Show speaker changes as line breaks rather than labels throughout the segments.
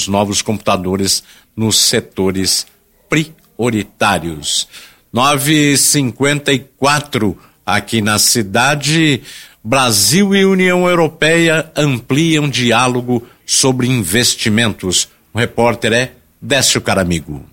novos computadores nos setores prioritários. 9h54 aqui na cidade. Brasil e União Europeia ampliam diálogo sobre investimentos. O repórter é Décio Caramigo.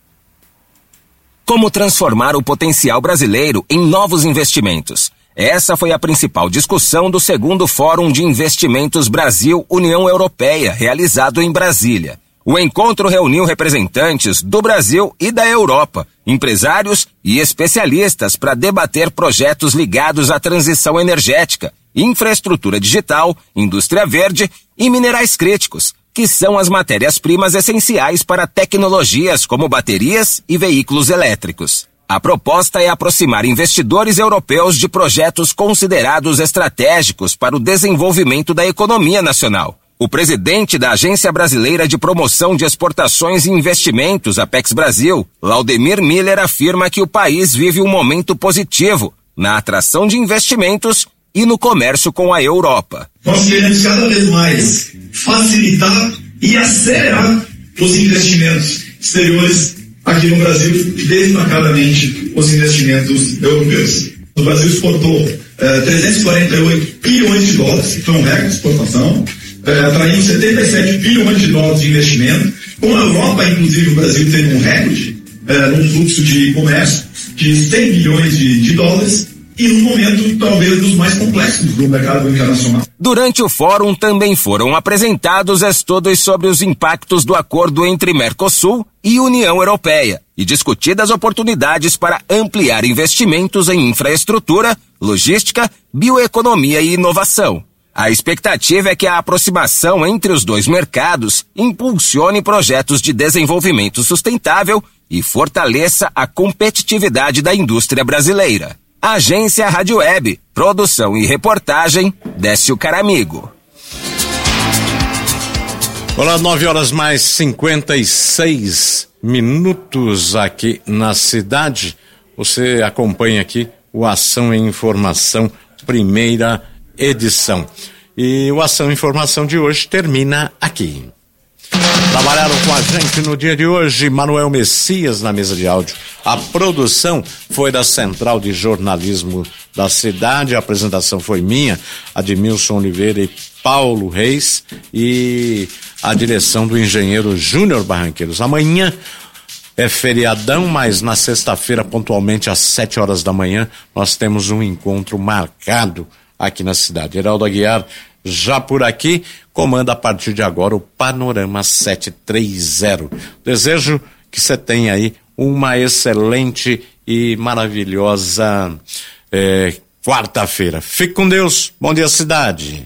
Como transformar o potencial brasileiro em novos investimentos? Essa foi a principal discussão do segundo Fórum de Investimentos Brasil-União Europeia, realizado em Brasília. O encontro reuniu representantes do Brasil e da Europa, empresários e especialistas para debater projetos ligados à transição energética, infraestrutura digital, indústria verde e minerais críticos, que são as matérias-primas essenciais para tecnologias como baterias e veículos elétricos. A proposta é aproximar investidores europeus de projetos considerados estratégicos para o desenvolvimento da economia nacional. O presidente da Agência Brasileira de Promoção de Exportações e Investimentos, Apex Brasil, Laudemir Miller, afirma que o país vive um momento positivo na atração de investimentos e no comércio com a Europa.
Nós queremos cada vez mais facilitar e acelerar os investimentos exteriores aqui no Brasil, destacadamente os investimentos europeus. O Brasil exportou 348 bilhões de dólares, que foi um recorde de exportação, atraindo 77 bilhões de dólares de investimento. Com a Europa, inclusive, o Brasil teve um recorde num fluxo de comércio de 100 bilhões de dólares e num momento talvez dos mais complexos do mercado internacional.
Durante o fórum também foram apresentados estudos sobre os impactos do acordo entre Mercosul e União Europeia e discutidas oportunidades para ampliar investimentos em infraestrutura, logística, bioeconomia e inovação. A expectativa é que a aproximação entre os dois mercados impulsione projetos de desenvolvimento sustentável e fortaleça a competitividade da indústria brasileira. Agência Rádio Web, produção e reportagem, Décio Caramigo.
Olá, 9h56 aqui na cidade. Você acompanha aqui o Ação e Informação, primeira edição. E o Ação e Informação de hoje termina aqui. Trabalharam com a gente no dia de hoje Manuel Messias na mesa de áudio. A produção foi da Central de Jornalismo da cidade, a apresentação foi minha, Admilson Oliveira e Paulo Reis, e a direção do engenheiro Júnior Barranqueiros. Amanhã é feriadão, mas na sexta-feira, pontualmente às 7 horas da manhã, nós temos um encontro marcado aqui na cidade. Heraldo Aguiar já por aqui, comanda a partir de agora o Panorama 730. Desejo que você tenha aí uma excelente e maravilhosa quarta-feira. Fique com Deus. Bom dia, cidade.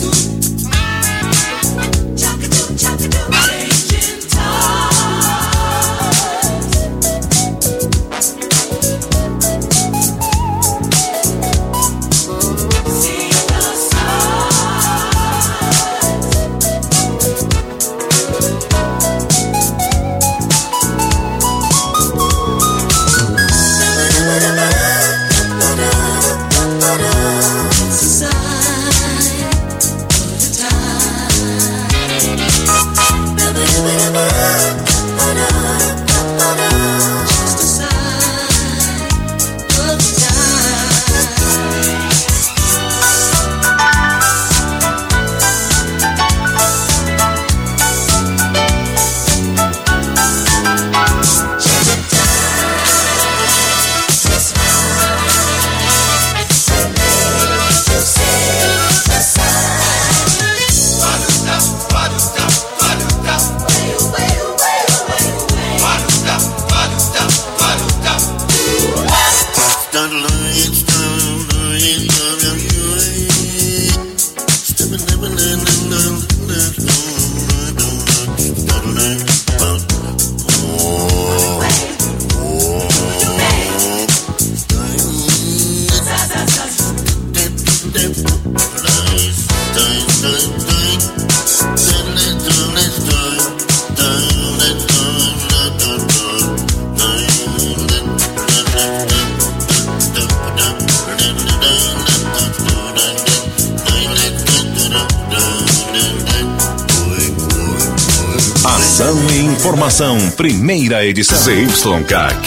Ação e informação, primeira edição. ZYK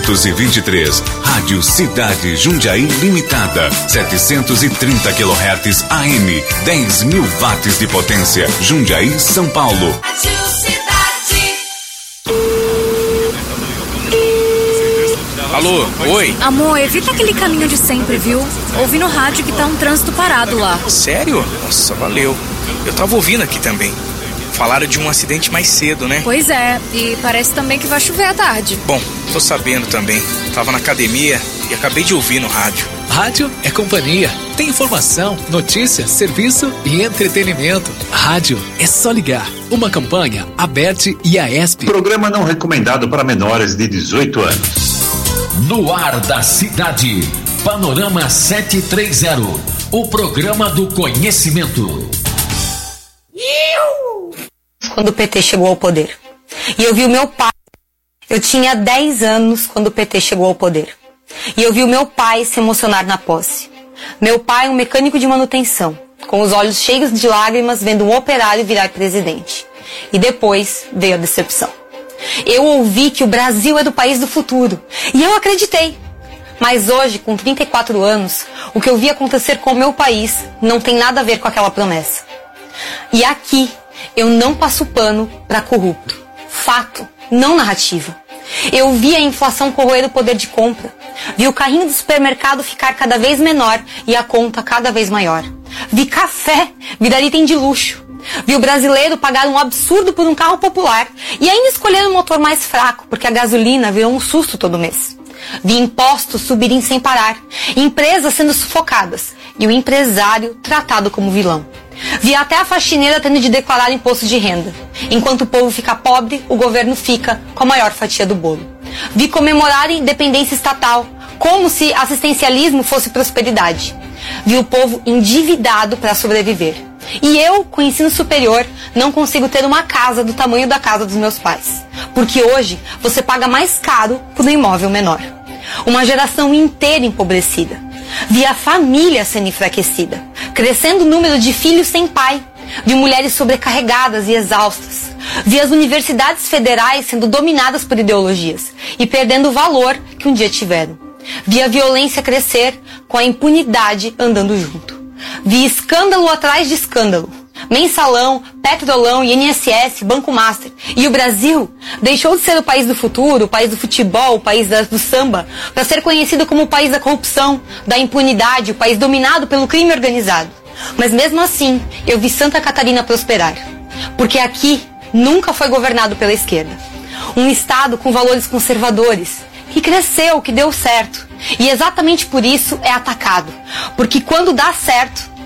523, Rádio Cidade Jundiaí Limitada, 730 kHz AM, 10.000 watts de potência, Jundiaí, São Paulo.
Alô, oi?
Amor, evita aquele caminho de sempre, viu? Ouvi no rádio que tá um trânsito parado lá.
Sério? Nossa, valeu. Eu tava ouvindo aqui também. Falaram de um acidente mais cedo, né?
Pois é, e parece também que vai chover à tarde.
Bom, tô sabendo também. Tava na academia e acabei de ouvir no rádio.
Rádio é companhia. Tem informação, notícia, serviço e entretenimento. Rádio é só ligar. Uma campanha, Aberte e Aesp.
Programa não recomendado para menores de 18 anos.
No ar da cidade, Panorama 730, o programa do conhecimento.
Quando o PT chegou ao poder. E eu vi o meu pai. Eu tinha 10 anos quando o PT chegou ao poder. E eu vi o meu pai se emocionar na posse. Meu pai, um mecânico de manutenção, com os olhos cheios de lágrimas, vendo um operário virar presidente. E depois veio a decepção. Eu ouvi que o Brasil é do país do futuro. E eu acreditei. Mas hoje, com 34 anos, o que eu vi acontecer com o meu país não tem nada a ver com aquela promessa. E aqui, eu não passo pano para corrupto. Fato, não narrativa. Eu vi a inflação corroer o poder de compra. Vi o carrinho do supermercado ficar cada vez menor e a conta cada vez maior. Vi café virar item de luxo. Vi o brasileiro pagar um absurdo por um carro popular e ainda escolher um motor mais fraco, porque a gasolina virou um susto todo mês. Vi impostos subirem sem parar, empresas sendo sufocadas e o empresário tratado como vilão. Vi até a faxineira tendo de declarar imposto de renda. Enquanto o povo fica pobre, o governo fica com a maior fatia do bolo. Vi comemorar a independência estatal, como se assistencialismo fosse prosperidade. Vi o povo endividado para sobreviver. E eu, com ensino superior, não consigo ter uma casa do tamanho da casa dos meus pais. Porque hoje você paga mais caro por um imóvel menor. Uma geração inteira empobrecida. Vi a família sendo enfraquecida, crescendo o número de filhos sem pai. Vi mulheres sobrecarregadas e exaustas. Vi as universidades federais sendo dominadas por ideologias e perdendo o valor que um dia tiveram. Vi a violência crescer com a impunidade andando junto. Vi escândalo atrás de escândalo. Mensalão, Petrolão, INSS, Banco Master. E o Brasil deixou de ser o país do futuro, o país do futebol, o país do samba, para ser conhecido como o país da corrupção, da impunidade, o país dominado pelo crime organizado. Mas mesmo assim, eu vi Santa Catarina prosperar. Porque aqui nunca foi governado pela esquerda. Um estado com valores conservadores, que cresceu, que deu certo. E exatamente por isso é atacado. Porque quando dá certo,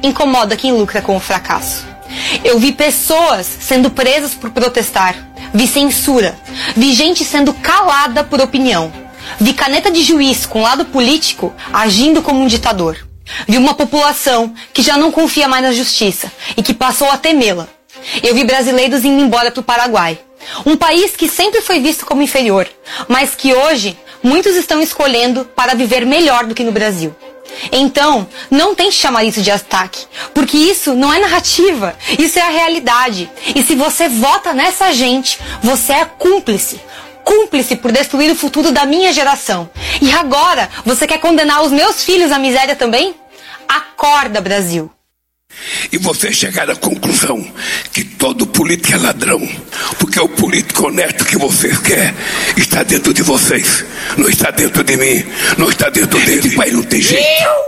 incomoda quem lucra com o fracasso. Eu vi pessoas sendo presas por protestar, vi censura, vi gente sendo calada por opinião, vi caneta de juiz com lado político agindo como um ditador. Vi uma população que já não confia mais na justiça e que passou a temê-la. Eu vi brasileiros indo embora para o Paraguai, um país que sempre foi visto como inferior, mas que hoje muitos estão escolhendo para viver melhor do que no Brasil. Então, não tente chamar isso de ataque, porque isso não é narrativa, isso é a realidade. E se você vota nessa gente, você é cúmplice. Cúmplice por destruir o futuro da minha geração. E agora, você quer condenar os meus filhos à miséria também? Acorda, Brasil!
E você chegar à conclusão que todo político é ladrão, porque o político honesto que vocês querem está dentro de vocês, não está dentro de mim, não está dentro dele. Esse país não tem jeito.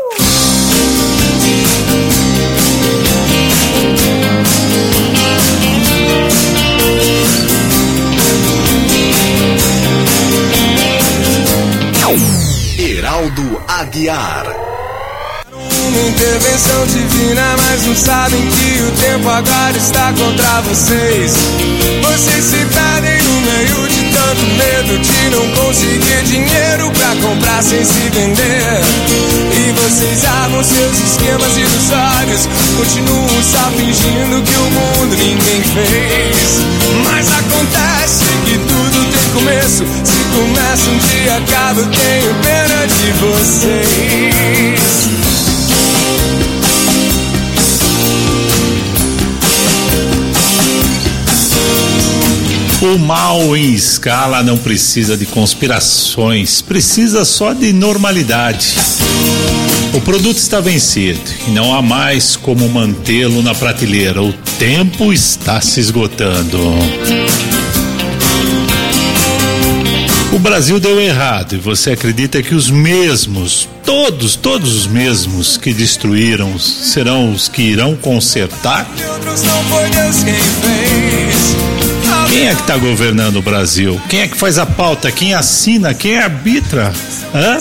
Heraldo Aguiar.
Uma intervenção divina, mas não sabem que o tempo agora está contra vocês. Vocês se perdem no meio de tanto medo de não conseguir dinheiro pra comprar sem se vender. E vocês armam seus esquemas ilusórios, continuam só fingindo que o mundo ninguém fez. Mas acontece que tudo tem começo, se começa um dia acaba, eu tenho pena de vocês.
O mal em escala não precisa de conspirações, precisa só de normalidade. O produto está vencido e não há mais como mantê-lo na prateleira. O tempo está se esgotando. O Brasil deu errado e você acredita que os mesmos, todos os mesmos que destruíram serão os que irão consertar? Quem é que está governando o Brasil? Quem é que faz a pauta? Quem assina? Quem arbitra? Hã?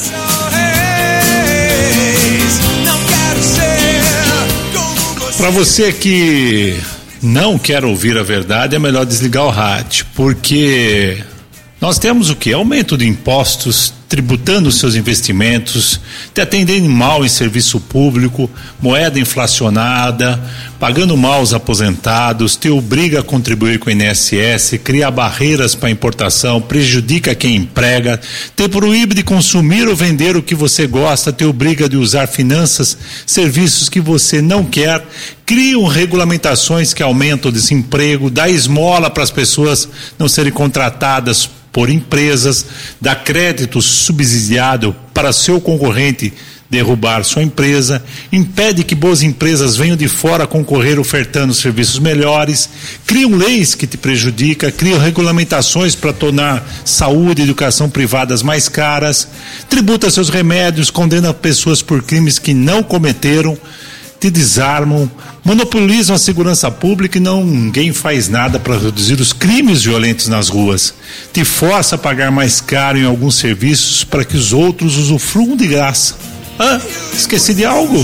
Para você que não quer ouvir a verdade, é melhor desligar o rádio, porque nós temos o quê? Aumento de impostos, tributando os seus investimentos, te atendendo mal em serviço público, moeda inflacionada, pagando mal os aposentados, te obriga a contribuir com o INSS, cria barreiras para importação, prejudica quem emprega, te proíbe de consumir ou vender o que você gosta, te obriga de usar finanças, serviços que você não quer, criam regulamentações que aumentam o desemprego, dá esmola para as pessoas não serem contratadas por empresas, dá crédito subsidiado para seu concorrente derrubar sua empresa, impede que boas empresas venham de fora concorrer ofertando serviços melhores, criam leis que te prejudicam, criam regulamentações para tornar saúde e educação privadas mais caras, tributa seus remédios, condena pessoas por crimes que não cometeram, te desarmam, monopolizam a segurança pública e ninguém faz nada para reduzir os crimes violentos nas ruas. Te força a pagar mais caro em alguns serviços para que os outros usufruam de graça. Esqueci de algo?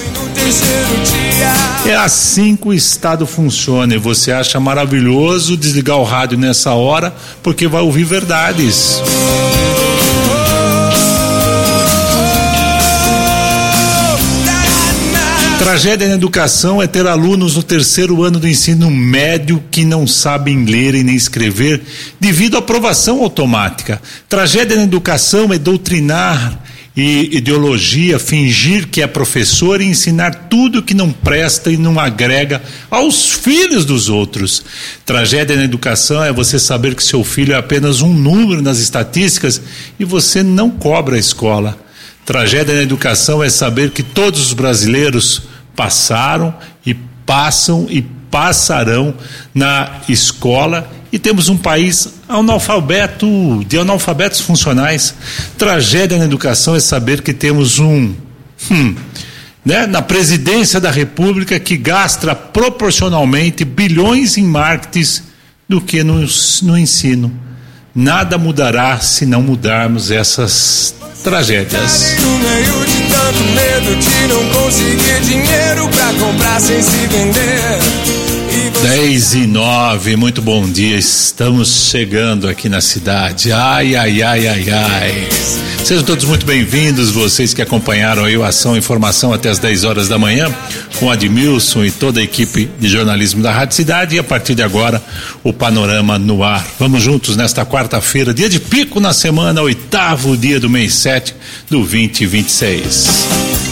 É assim que o Estado funciona e você acha maravilhoso desligar o rádio nessa hora porque vai ouvir verdades. Tragédia na educação é ter alunos no terceiro ano do ensino médio que não sabem ler e nem escrever devido à aprovação automática. Tragédia na educação é doutrinar e ideologia, fingir que é professor e ensinar tudo que não presta e não agrega aos filhos dos outros. Tragédia na educação é você saber que seu filho é apenas um número nas estatísticas e você não cobra a escola. Tragédia na educação é saber que todos os brasileiros passaram e passam e passarão na escola e temos um país de analfabetos funcionais. Tragédia na educação é saber que temos na presidência da República que gasta proporcionalmente bilhões em marketing do que no ensino. Nada mudará se não mudarmos essas tragédias.
No meio de tanto medo de não conseguir dinheiro pra comprar sem se vender.
10:09, muito bom dia, estamos chegando aqui na cidade, ai. Sejam todos muito bem-vindos, vocês que acompanharam aí o Ação Informação até as 10 horas da manhã, com Admilson e toda a equipe de jornalismo da Rádio Cidade, e a partir de agora, o Panorama no ar. Vamos juntos nesta quarta-feira, dia de pico na semana, 8º dia do mês 7 do 2026.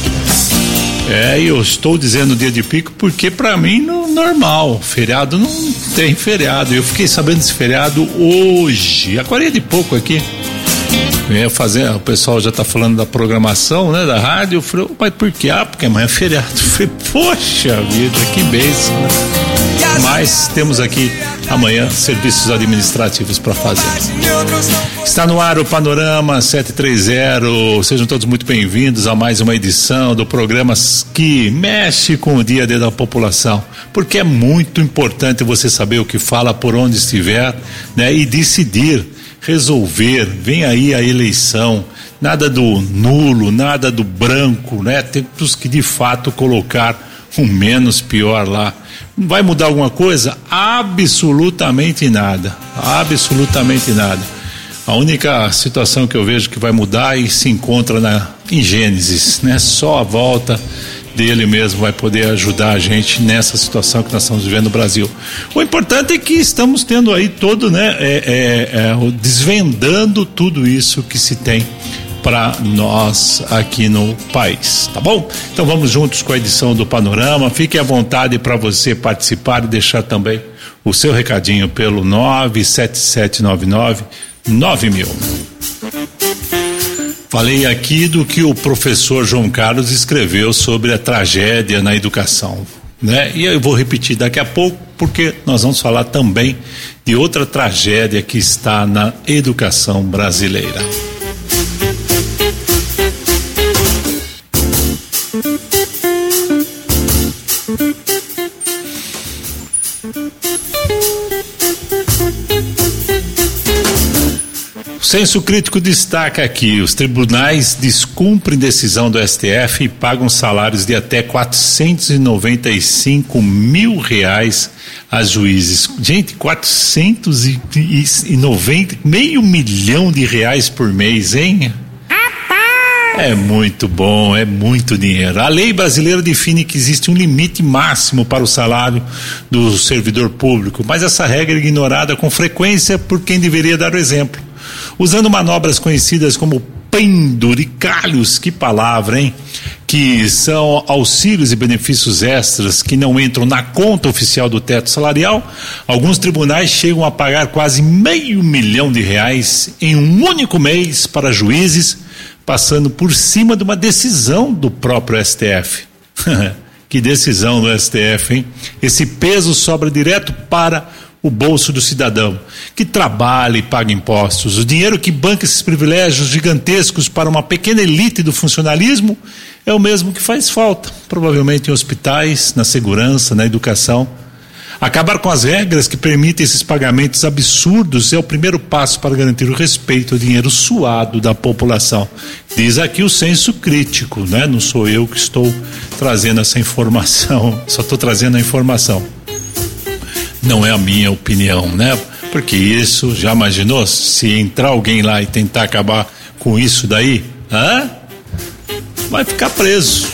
Eu estou dizendo dia de pico porque pra mim normal, feriado não tem feriado. Eu fiquei sabendo desse feriado hoje, há 40 e pouco aqui. O pessoal já tá falando da programação, né, da rádio. Eu falei, mas por quê? Porque amanhã é feriado. Eu falei, poxa vida, que bênção, né? Mas temos aqui amanhã serviços administrativos para fazer. Está no ar o Panorama 730. Sejam todos muito bem-vindos a mais uma edição do programa que mexe com o dia a dia da população, porque é muito importante você saber o que fala por onde estiver, né, e decidir, resolver. Vem aí a eleição, nada do nulo, nada do branco, né? Temos que de fato colocar o menos pior lá. Vai mudar alguma coisa? Absolutamente nada. Absolutamente nada. A única situação que eu vejo que vai mudar e se encontra em Gênesis, né? Só a volta dele mesmo vai poder ajudar a gente nessa situação que nós estamos vivendo no Brasil. O importante é que estamos tendo aí todo, né? Desvendando tudo isso que se tem para nós aqui no país, tá bom? Então vamos juntos com a edição do Panorama. Fique à vontade para você participar e deixar também o seu recadinho pelo 97799-9000. Falei aqui do que o professor João Carlos escreveu sobre a tragédia na educação, né? E eu vou repetir daqui a pouco, porque nós vamos falar também de outra tragédia que está na educação brasileira. O Senso Crítico destaca aqui: os tribunais descumprem decisão do STF e pagam salários de até R$495 mil a juízes. Gente, 490, meio milhão de reais por mês, hein? É muito bom, é muito dinheiro. A lei brasileira define que existe um limite máximo para o salário do servidor público, mas essa regra é ignorada com frequência por quem deveria dar o exemplo. Usando manobras conhecidas como penduricalhos, que palavra, hein? Que são auxílios e benefícios extras que não entram na conta oficial do teto salarial, alguns tribunais chegam a pagar quase R$500 mil em um único mês para juízes, passando por cima de uma decisão do próprio STF. Que decisão do STF, hein? Esse peso sobra direto para o bolso do cidadão, que trabalha e paga impostos. O dinheiro que banca esses privilégios gigantescos para uma pequena elite do funcionalismo é o mesmo que faz falta, provavelmente em hospitais, na segurança, na educação. Acabar com as regras que permitem esses pagamentos absurdos é o primeiro passo para garantir o respeito ao dinheiro suado da população. Diz aqui o Senso Crítico, né? Não sou eu que estou trazendo essa informação, só estou trazendo a informação. Não é a minha opinião, né? Porque isso, já imaginou? Se entrar alguém lá e tentar acabar com isso daí, vai ficar preso.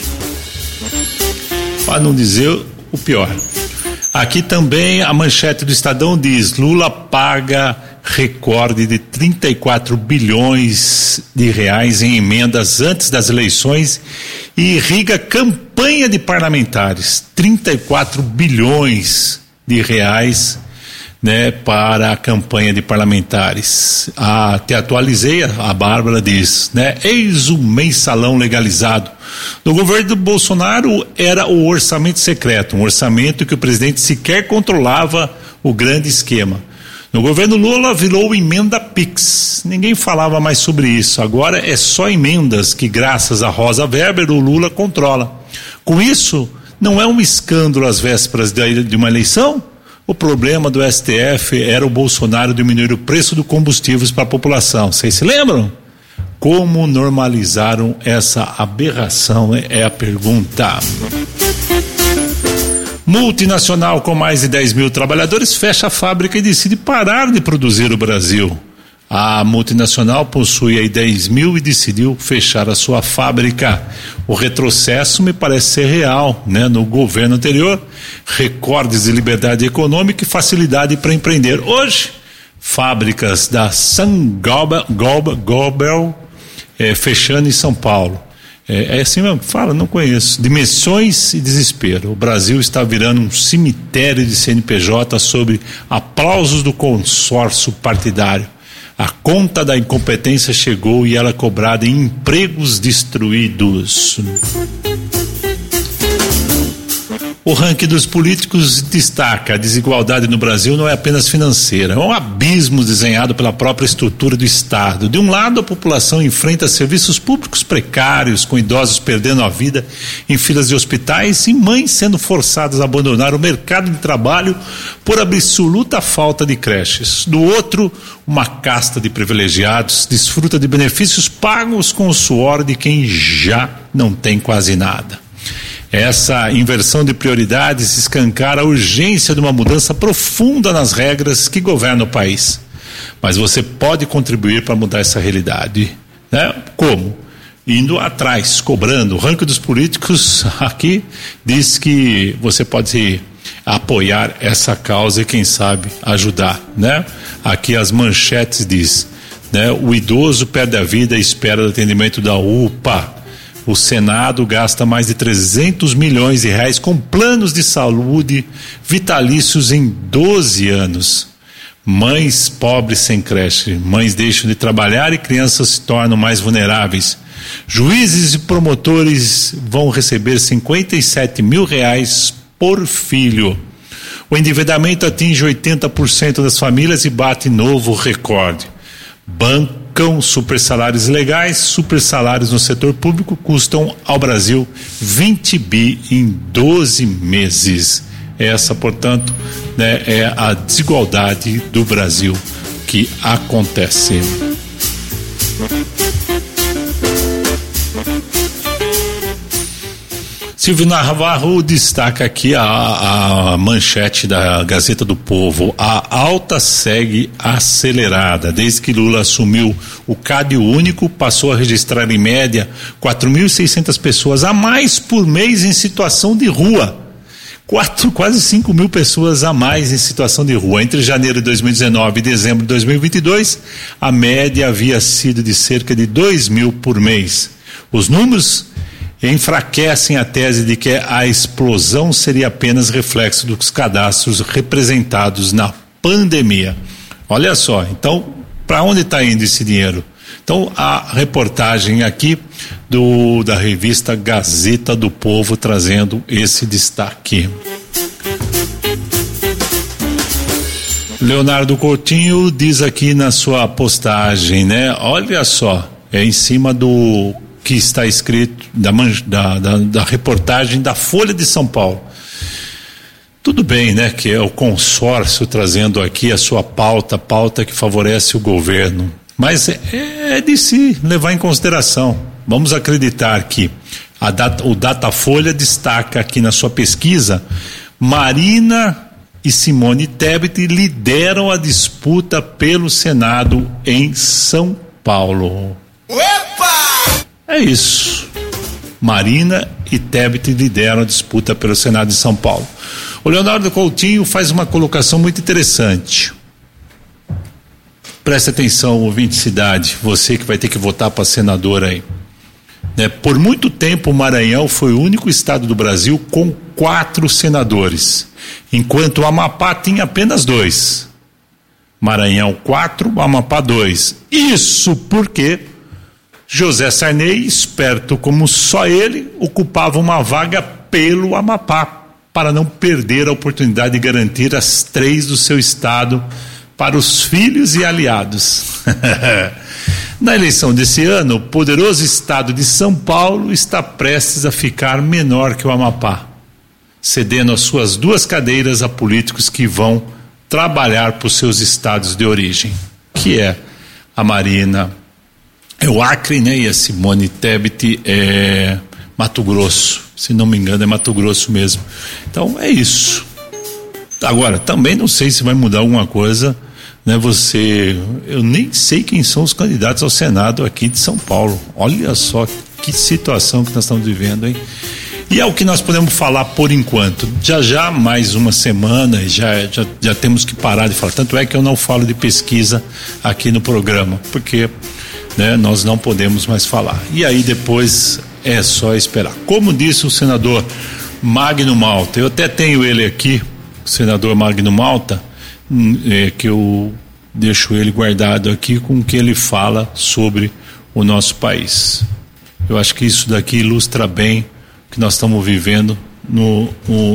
Para não dizer o pior. Aqui também a manchete do Estadão diz: Lula paga recorde de 34 bilhões de reais em emendas antes das eleições e irriga campanha de parlamentares. 34 bilhões de reais, né, para a campanha de parlamentares. Até atualizei, a Bárbara diz, né? Eis o mensalão legalizado. No governo do Bolsonaro era o orçamento secreto, um orçamento que o presidente sequer controlava o grande esquema. No governo Lula virou emenda Pix. Ninguém falava mais sobre isso. Agora é só emendas que, graças a Rosa Weber, o Lula controla. Com isso, não é um escândalo às vésperas de uma eleição? O problema do STF era o Bolsonaro diminuir o preço dos combustíveis para a população. Vocês se lembram? Como normalizaram essa aberração? É a pergunta. Multinacional com mais de 10 mil trabalhadores fecha a fábrica e decide parar de produzir no Brasil. A multinacional possui aí 10 mil e decidiu fechar a sua fábrica. O retrocesso me parece ser real, né? No governo anterior, recordes de liberdade econômica e facilidade para empreender. Hoje, fábricas da Saint-Gobain fechando em São Paulo. É assim mesmo? Fala, não conheço. Dimensões e desespero. O Brasil está virando um cemitério de CNPJ sob aplausos do consórcio partidário. A conta da incompetência chegou e ela é cobrada em empregos destruídos. O ranking dos políticos destaca: a desigualdade no Brasil não é apenas financeira, é um abismo desenhado pela própria estrutura do Estado. De um lado, a população enfrenta serviços públicos precários, com idosos perdendo a vida em filas de hospitais e mães sendo forçadas a abandonar o mercado de trabalho por absoluta falta de creches. Do outro, uma casta de privilegiados desfruta de benefícios pagos com o suor de quem já não tem quase nada. Essa inversão de prioridades escancara a urgência de uma mudança profunda nas regras que governam o país. Mas você pode contribuir para mudar essa realidade, né? Como? Indo atrás, cobrando. O ranking dos políticos aqui diz que você pode apoiar essa causa e quem sabe ajudar, né? Aqui as manchetes diz, né? O idoso perde a vida e espera o atendimento da UPA. O Senado gasta mais de 300 milhões de reais com planos de saúde vitalícios em 12 anos. Mães pobres sem creche, mães deixam de trabalhar e crianças se tornam mais vulneráveis. Juízes e promotores vão receber 57 mil reais por filho. O endividamento atinge 80% das famílias e bate novo recorde. Bancam super salários legais, super salários no setor público custam ao Brasil 20 bi em 12 meses. Essa, portanto, né, é a desigualdade do Brasil que acontece. Silvio Navarro destaca aqui a manchete da Gazeta do Povo. A alta segue acelerada. Desde que Lula assumiu o CAD único, passou a registrar em média 4.600 pessoas a mais por mês em situação de rua. Quase 5 mil pessoas a mais em situação de rua. Entre janeiro de 2019 e dezembro de 2022, a média havia sido de cerca de 2 mil por mês. Os números enfraquecem a tese de que a explosão seria apenas reflexo dos cadastros representados na pandemia. Olha só, então, para onde está indo esse dinheiro? Então, a reportagem aqui da revista Gazeta do Povo trazendo esse destaque. Leonardo Coutinho diz aqui na sua postagem, né? Olha só, é em cima do que está escrito da reportagem da Folha de São Paulo. Tudo bem, né, que é o consórcio trazendo aqui a sua pauta que favorece o governo, mas é de se levar em consideração. Vamos acreditar que o Datafolha destaca aqui na sua pesquisa: Marina e Simone Tebet lideram a disputa pelo Senado em São Paulo. Opa! É isso. Marina e Tebet lideram a disputa pelo Senado de São Paulo. O Leonardo Coutinho faz uma colocação muito interessante. Preste atenção, ouvinte cidade, você que vai ter que votar para senador aí. Né? Por muito tempo o Maranhão foi o único estado do Brasil com 4 senadores, enquanto o Amapá tinha apenas 2. Maranhão 4, Amapá 2. Isso porque José Sarney, esperto como só ele, ocupava uma vaga pelo Amapá, para não perder a oportunidade de garantir as 3 do seu estado para os filhos e aliados. Na eleição desse ano, o poderoso estado de São Paulo está prestes a ficar menor que o Amapá, cedendo as suas 2 cadeiras a políticos que vão trabalhar por seus estados de origem, que é a Marina é o Acre, né? E a Simone Tebet é Mato Grosso. Se não me engano, é Mato Grosso mesmo. Então, é isso. Agora, também não sei se vai mudar alguma coisa, né? Eu nem sei quem são os candidatos ao Senado aqui de São Paulo. Olha só que situação que nós estamos vivendo, hein? E é o que nós podemos falar por enquanto. Já mais uma semana, já temos que parar de falar. Tanto é que eu não falo de pesquisa aqui no programa, porque, né, nós não podemos mais falar. E aí depois é só esperar. Como disse o senador Magno Malta, eu até tenho ele aqui, o senador Magno Malta, que eu deixo ele guardado aqui com o que ele fala sobre o nosso país. Eu acho que isso daqui ilustra bem que nós estamos vivendo no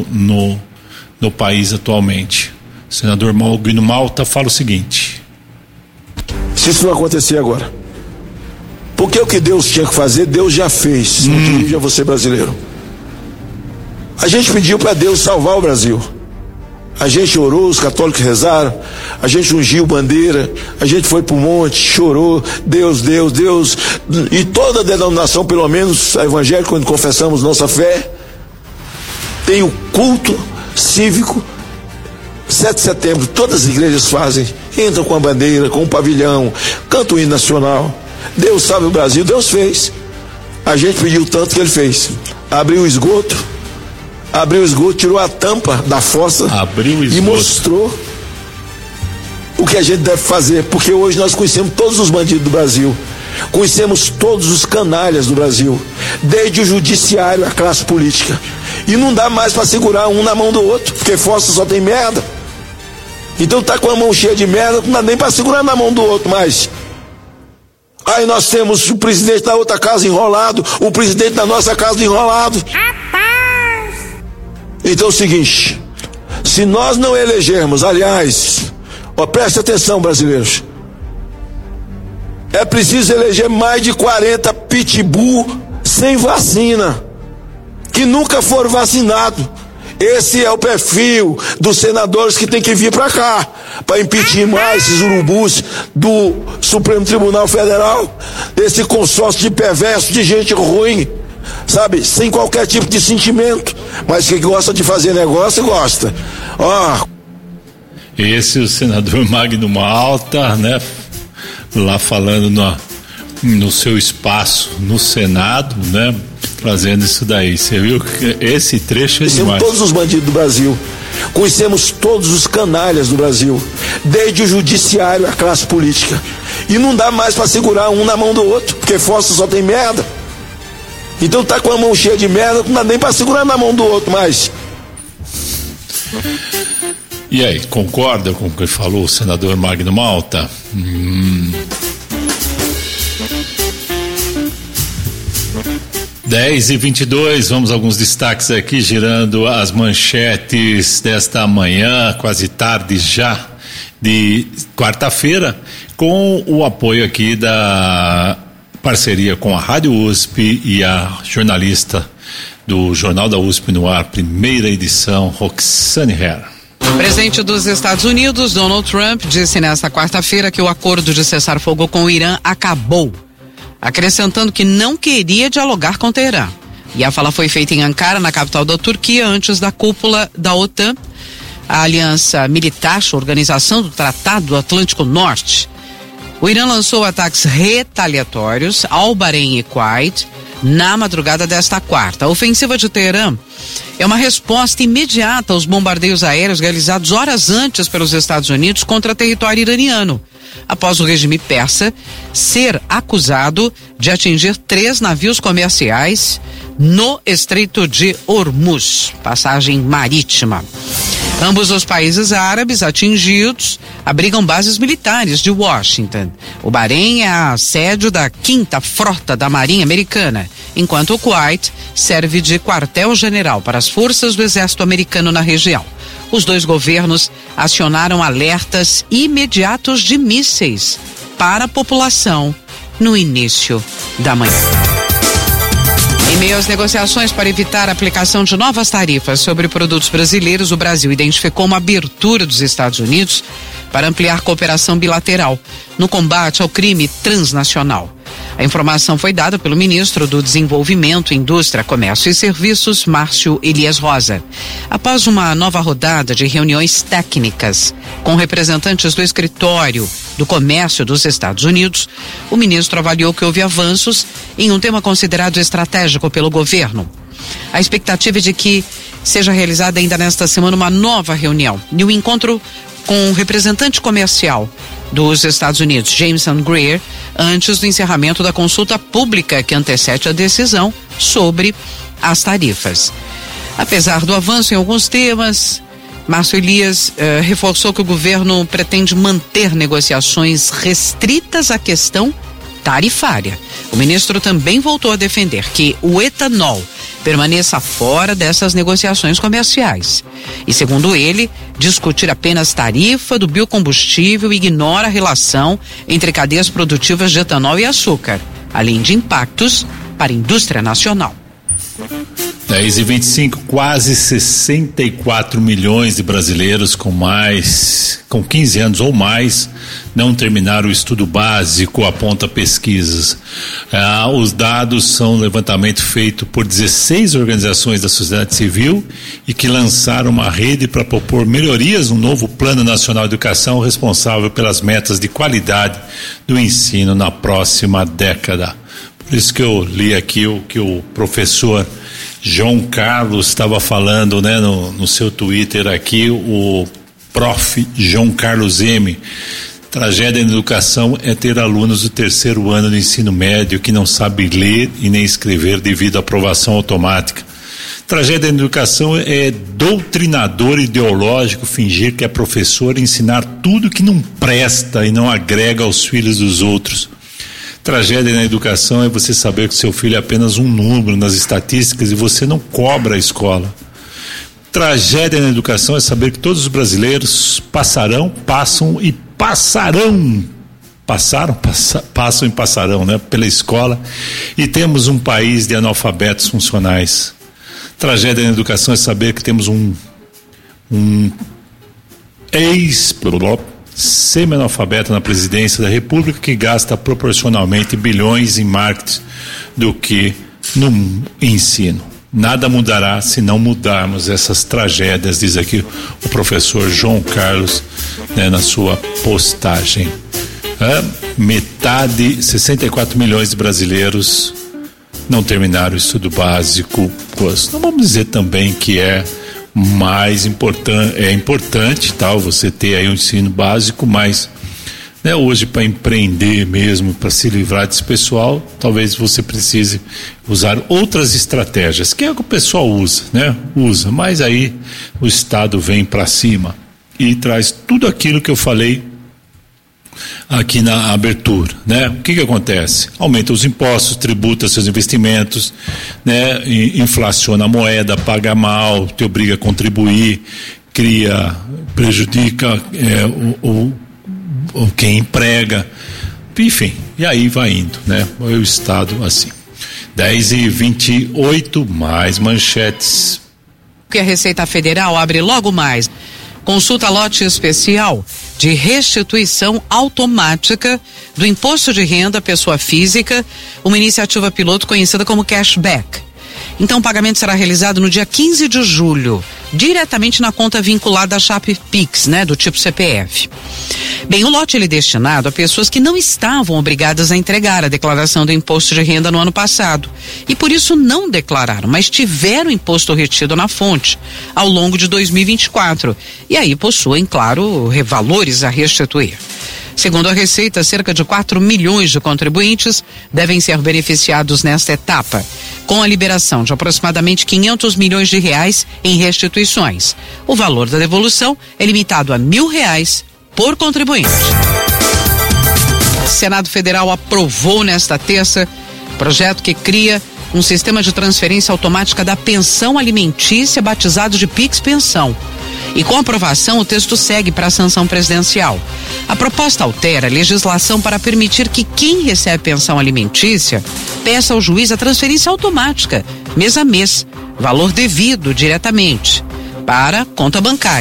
país atualmente. O senador Magno Malta fala o seguinte:
se isso não acontecer agora, porque o que Deus tinha que fazer, Deus já fez. Não dirija você, brasileiro. A gente pediu para Deus salvar o Brasil. A gente orou, os católicos rezaram, a gente ungiu bandeira, a gente foi pro monte, chorou, Deus, Deus, Deus, e toda a denominação, pelo menos a evangélica, quando confessamos nossa fé, tem o culto cívico. 7 de setembro, todas as igrejas fazem, entram com a bandeira, com o pavilhão, cantam o hino nacional. Deus sabe o Brasil, Deus fez. A gente pediu tanto que ele fez. Abriu o esgoto, tirou a tampa da fossa e mostrou o que a gente deve fazer, porque hoje nós conhecemos todos os bandidos do Brasil, conhecemos todos os canalhas do Brasil, desde o judiciário à classe política, e não dá mais para segurar um na mão do outro, porque fossa só tem merda. Então tá com a mão cheia de merda, não dá nem para segurar na mão do outro mais. Aí nós temos o presidente da outra casa enrolado, o presidente da nossa casa enrolado. Então é o seguinte, se nós não elegermos, aliás, preste atenção, brasileiros, é preciso eleger mais de 40 pitbull sem vacina, que nunca foram vacinados. Esse é o perfil dos senadores que tem que vir para cá, para impeachment mais esses urubus do Supremo Tribunal Federal, esse consórcio de perverso, de gente ruim, sabe, sem qualquer tipo de sentimento, mas que gosta de fazer negócio, gosta.
Esse é o senador Magno Malta, né, lá falando no seu espaço no Senado, né, trazendo isso daí. Você viu que esse trecho é demais.
Conhecemos todos os bandidos do Brasil, conhecemos todos os canalhas do Brasil, desde o judiciário à classe política, e não dá mais para segurar um na mão do outro, porque fossa só tem merda. Então tá com a mão cheia de merda, não dá nem para segurar na mão do outro mais.
E aí, concorda com o que falou o senador Magno Malta? 10h22, vamos a alguns destaques aqui, girando as manchetes desta manhã, quase tarde já, de quarta-feira, com o apoio aqui da parceria com a Rádio USP e a jornalista do Jornal da USP no Ar, primeira edição, Roxane Herr.
O presidente dos Estados Unidos, Donald Trump, disse nesta quarta-feira que o acordo de cessar-fogo com o Irã acabou, acrescentando que não queria dialogar com Teherã. E a fala foi feita em Ankara, na capital da Turquia, antes da cúpula da OTAN, a aliança militar, a organização do Tratado do Atlântico Norte. O Irã lançou ataques retaliatórios ao Bahrein e Kuwait na madrugada desta quarta. A ofensiva de Teherã é uma resposta imediata aos bombardeios aéreos realizados horas antes pelos Estados Unidos contra território iraniano, após o regime persa ser acusado de atingir 3 navios comerciais no Estreito de Hormuz, passagem marítima. Ambos os países árabes atingidos abrigam bases militares de Washington. O Bahrein é a sede da 5ª Frota da Marinha Americana, enquanto o Kuwait serve de quartel-general para as forças do exército americano na região. Os dois governos acionaram alertas imediatos de mísseis para a população no início da manhã. Em meio às negociações para evitar a aplicação de novas tarifas sobre produtos brasileiros, o Brasil identificou uma abertura dos Estados Unidos para ampliar cooperação bilateral no combate ao crime transnacional. A informação foi dada pelo ministro do Desenvolvimento, Indústria, Comércio e Serviços, Márcio Elias Rosa. Após uma nova rodada de reuniões técnicas com representantes do Escritório do Comércio dos Estados Unidos, o ministro avaliou que houve avanços em um tema considerado estratégico pelo governo. A expectativa é de que seja realizada ainda nesta semana uma nova reunião e um encontro com o representante comercial dos Estados Unidos, Jameson Greer, antes do encerramento da consulta pública que antecede a decisão sobre as tarifas. Apesar do avanço em alguns temas, Márcio Elias reforçou que o governo pretende manter negociações restritas à questão tarifária. O ministro também voltou a defender que o etanol permaneça fora dessas negociações comerciais. E, segundo ele, discutir apenas tarifa do biocombustível ignora a relação entre cadeias produtivas de etanol e açúcar, além de impactos para a indústria nacional.
10h25, quase 64 milhões de brasileiros com 15 anos ou mais não terminaram o estudo básico, aponta pesquisas. Os dados são um levantamento feito por 16 organizações da sociedade civil e que lançaram uma rede para propor melhorias no novo Plano Nacional de Educação responsável pelas metas de qualidade do ensino na próxima década. Por isso que eu li aqui o que o professor João Carlos estava falando, né, no seu Twitter aqui, o prof. João Carlos M. Tragédia na educação é ter alunos do 3º ano do ensino médio que não sabem ler e nem escrever devido à aprovação automática. Tragédia na educação é doutrinador ideológico fingir que é professor e ensinar tudo que não presta e não agrega aos filhos dos outros. Tragédia na educação é você saber que seu filho é apenas um número nas estatísticas e você não cobra a escola. Tragédia na educação é saber que todos os brasileiros passam e passarão pela escola e temos um país de analfabetos funcionais. Tragédia na educação é saber que temos um semi-analfabeto na presidência da República que gasta proporcionalmente bilhões em marketing do que no ensino. Nada mudará se não mudarmos essas tragédias, diz aqui o professor João Carlos, né, na sua postagem. Metade, 64 milhões de brasileiros não terminaram o estudo básico. Não vamos dizer também que é mais importante, é importante tal, você ter aí um ensino básico, mas né, hoje para empreender mesmo, para se livrar desse pessoal, talvez você precise usar outras estratégias, que é o que o pessoal usa, né? Mas aí o Estado vem para cima e traz tudo aquilo que eu falei aqui na abertura, né? O que acontece? Aumenta os impostos, tributa seus investimentos, né? Inflaciona a moeda, paga mal, te obriga a contribuir, prejudica quem emprega, enfim, e aí vai indo, né? O Estado assim. 10h28, mais manchetes.
Que a Receita Federal abre logo mais consulta lote especial de restituição automática do imposto de renda à pessoa física, uma iniciativa piloto conhecida como cashback. Então o pagamento será realizado no dia 15 de julho, diretamente na conta vinculada à chave Pix, né, do tipo CPF. Bem, o lote ele é destinado a pessoas que não estavam obrigadas a entregar a declaração do imposto de renda no ano passado e por isso não declararam, mas tiveram imposto retido na fonte ao longo de 2024 e aí possuem, claro, valores a restituir. Segundo a Receita, cerca de 4 milhões de contribuintes devem ser beneficiados nesta etapa, com a liberação de aproximadamente 500 milhões de reais em restituições. O valor da devolução é limitado a R$1.000 por contribuinte. O Senado Federal aprovou nesta terça projeto que cria um sistema de transferência automática da pensão alimentícia batizado de Pix Pensão. E com a aprovação, o texto segue para a sanção presidencial. A proposta altera a legislação para permitir que quem recebe pensão alimentícia peça ao juiz a transferência automática, mês a mês, valor devido diretamente, para conta bancária.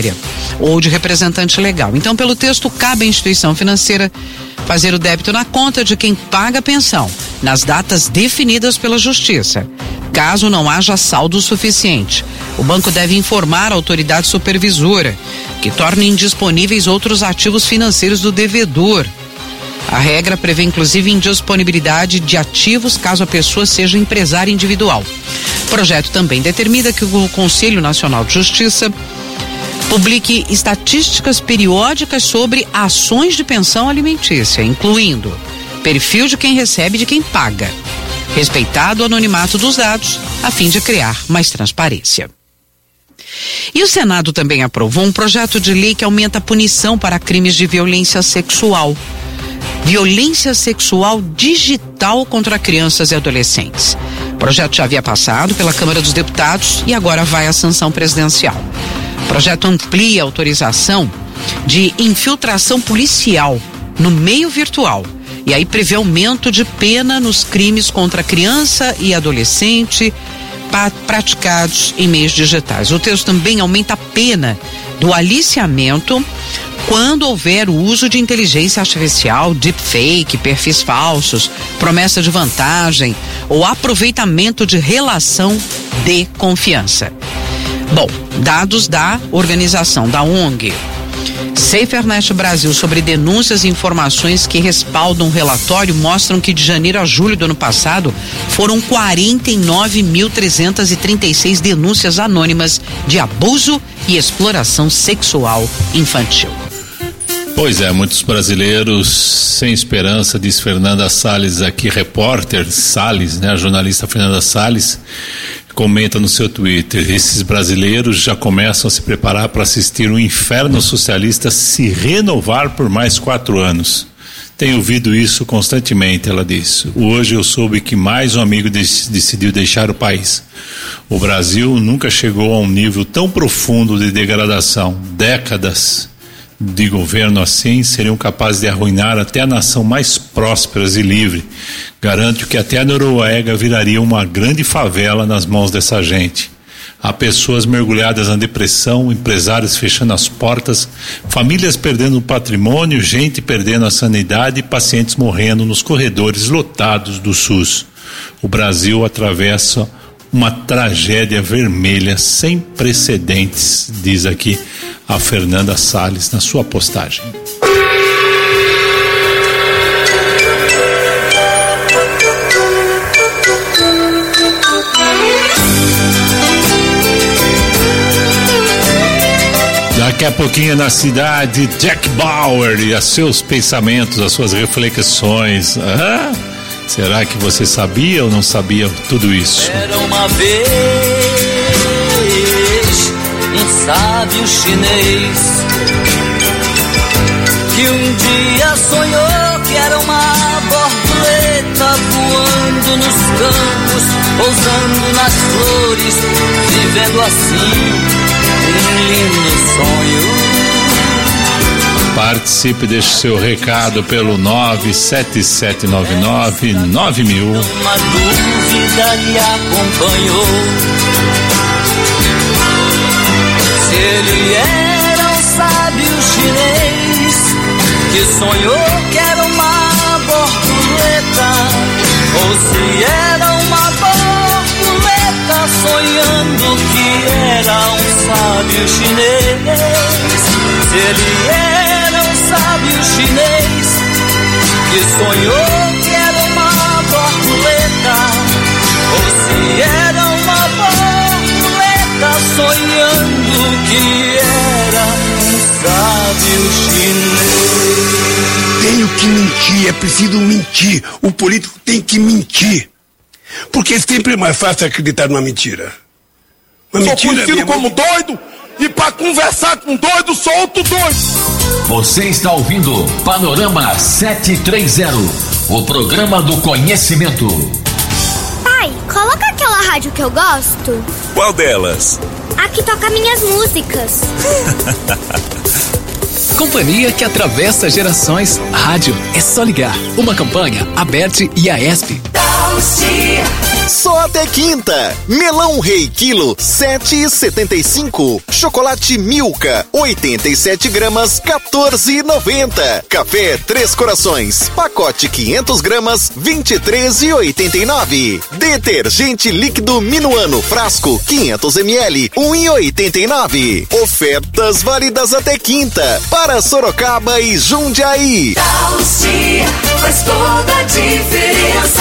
ou de representante legal. Então, pelo texto, cabe à instituição financeira fazer o débito na conta de quem paga a pensão, nas datas definidas pela Justiça. Caso não haja saldo suficiente, o banco deve informar a autoridade supervisora, que torne indisponíveis outros ativos financeiros do devedor. A regra prevê inclusive indisponibilidade de ativos caso a pessoa seja empresária individual. O projeto também determina que o Conselho Nacional de Justiça publique estatísticas periódicas sobre ações de pensão alimentícia, incluindo perfil de quem recebe e de quem paga, respeitado o anonimato dos dados, a fim de criar mais transparência. E o Senado também aprovou um projeto de lei que aumenta a punição para crimes de violência sexual. Violência sexual digital contra crianças e adolescentes. O projeto já havia passado pela Câmara dos Deputados e agora vai à sanção presidencial. O projeto amplia a autorização de infiltração policial no meio virtual e aí prevê aumento de pena nos crimes contra criança e adolescente praticados em meios digitais. O texto também aumenta a pena do aliciamento quando houver o uso de inteligência artificial, deepfake, perfis falsos, promessa de vantagem ou aproveitamento de relação de confiança. Bom, dados da organização da ONG SaferNet Brasil sobre denúncias e informações que respaldam o relatório mostram que de janeiro a julho do ano passado foram 49.336 denúncias anônimas de abuso e exploração sexual infantil.
Pois é, muitos brasileiros sem esperança, diz Fernanda Salles aqui, repórter Salles, né, a jornalista Fernanda Salles, comenta no seu Twitter: esses brasileiros já começam a se preparar para assistir o inferno socialista se renovar por mais 4 anos. Tenho ouvido isso constantemente, ela disse. Hoje eu soube que mais um amigo decidiu deixar o país. O Brasil nunca chegou a um nível tão profundo de degradação. Décadas de governo assim seriam capazes de arruinar até a nação mais próspera e livre. Garanto que até a Noruega viraria uma grande favela nas mãos dessa gente. Há pessoas mergulhadas na depressão, empresários fechando as portas, famílias perdendo o patrimônio, gente perdendo a sanidade e pacientes morrendo nos corredores lotados do SUS. O Brasil atravessa uma tragédia vermelha sem precedentes, diz aqui a Fernanda Salles na sua postagem. Daqui a pouquinho na cidade, Jack Bauer e os seus pensamentos, as suas reflexões. Será que você sabia ou não sabia tudo isso?
Era uma vez um sábio chinês que um dia sonhou que era uma borboleta voando nos campos, pousando nas flores, vivendo assim um lindo sonho.
Participe, deixe seu recado pelo 97799-9000.
Uma dúvida lhe acompanhou. Se ele era um sábio chinês que sonhou que era uma borboleta, ou se era uma borboleta sonhando que era um sábio chinês. Se ele era um sábio chinês que sonhou que era uma borboleta, ou se era uma borboleta sonhando que era um sábio chinês.
Tenho que mentir, é preciso mentir. O político tem que mentir. Porque sempre é mais fácil acreditar numa mentira.
Sou conhecido como doido, e pra conversar com doido, sou outro doido.
Você está ouvindo Panorama 730, o programa do conhecimento.
Pai, coloca aquela rádio que eu gosto.
Qual delas?
A que toca minhas músicas.
Companhia que atravessa gerações. Rádio é só ligar. Uma campanha, Aberte e a ESP.
Só até quinta. Melão Rei quilo 7,75. Chocolate Milka 87 gramas 14,90. Café Três Corações pacote 500 gramas 23,89. Detergente líquido Minuano frasco 500 ml 1,89. Ofertas válidas até quinta para Sorocaba e Jundiaí.
Faz toda a diferença.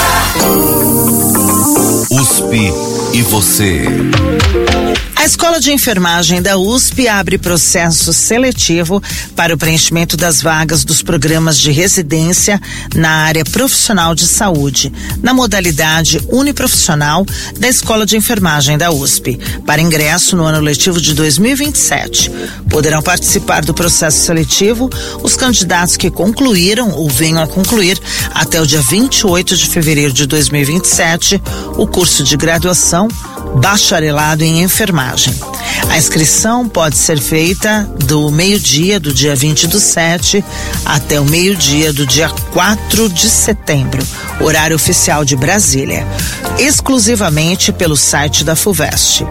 USP e você.
A Escola de Enfermagem da USP abre processo seletivo para o preenchimento das vagas dos programas de residência na área profissional de saúde, na modalidade uniprofissional da Escola de Enfermagem da USP, para ingresso no ano letivo de 2027. Poderão participar do processo seletivo os candidatos que concluíram ou venham a concluir até o dia 28 de fevereiro de 2027 o curso de graduação bacharelado em enfermagem. A inscrição pode ser feita do meio-dia do dia 20/7 até o meio-dia do dia 4 de setembro, horário oficial de Brasília, exclusivamente pelo site da FUVEST,